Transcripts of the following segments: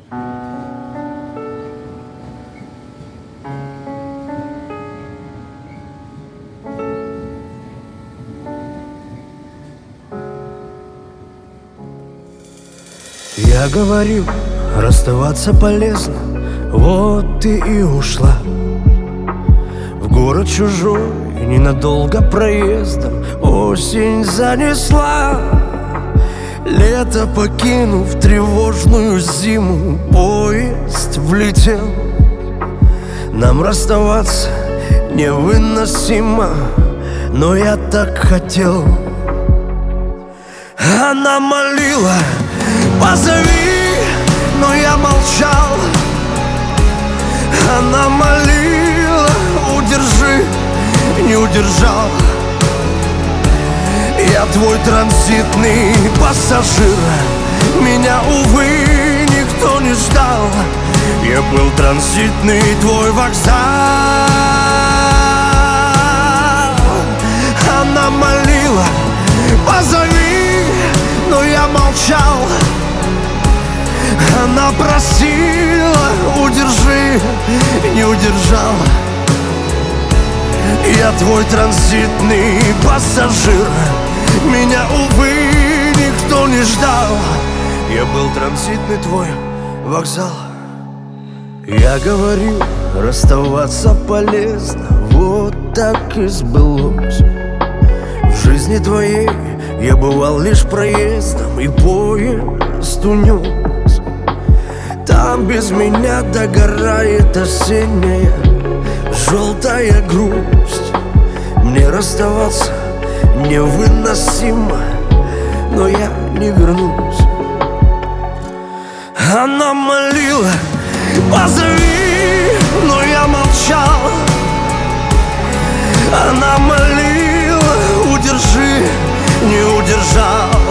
Я говорил, расставаться полезно, вот ты и ушла в город чужой, ненадолго проездом. Осень занесла, лето покинув тревожную зиму. Поезд влетел, нам расставаться невыносимо, но я так хотел. Она молила: позови, но я молчал. Она молила: удержи, не удержал. Я твой транзитный пассажир, меня, увы, никто не ждал. Я был транзитный твой вокзал. Она молила: позови, но я молчал. Она просила: удержи, не удержал. Я твой транзитный пассажир, меня, увы, никто не ждал. Я был транзитный твой вокзал. Я говорил, расставаться полезно, вот так и сбылось. В жизни твоей я бывал лишь проездом, и поезд унес. Там без меня догорает осенняя желтая грусть. Мне расставаться невыносимо, но я не вернусь. Она молила: позови, но я молчал. Она молила: удержи, не удержал.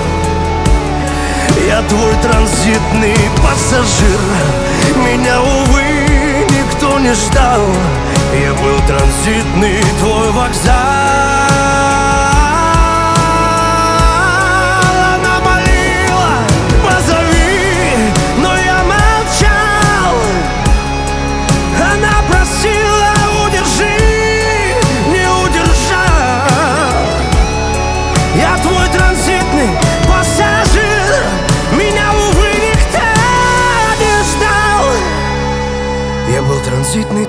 Я твой транзитный пассажир, меня, увы, никто не ждал. Я был транзитный твой вокзал. Она молила: позови, но я молчал. Она просила: удержи, не удержал. Я твой транзитный пассажир, меня, увы, никто не ждал. Я был транзитный